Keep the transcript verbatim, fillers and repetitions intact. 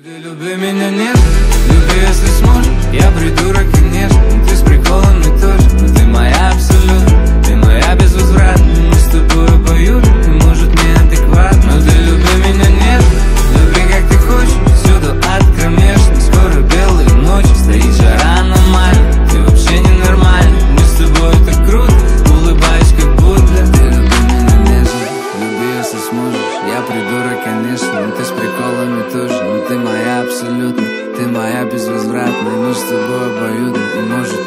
Люби меня нежно, люби, если сможешь. Я придурок, конечно, ты с приколами тоже. Но ты моя абсолютно, ты моя безвозвратно. Мы с тобой обоюдны, ты, может, неадекватно. Но ты люби меня нежно, люби как ты хочешь. Всюду ад кромешный, скоро белые ночи. Стоит жара аномальная, ты вообще ненормальный. Мы с тобой так круто, улыбаюсь как будто. Ты люби меня нежно, люби, если сможешь. Я придурок, конечно, но ты с приколами тоже. Но ты моя абсолютно, ты моя безвозвратная. Мы с тобой обоюдны, и может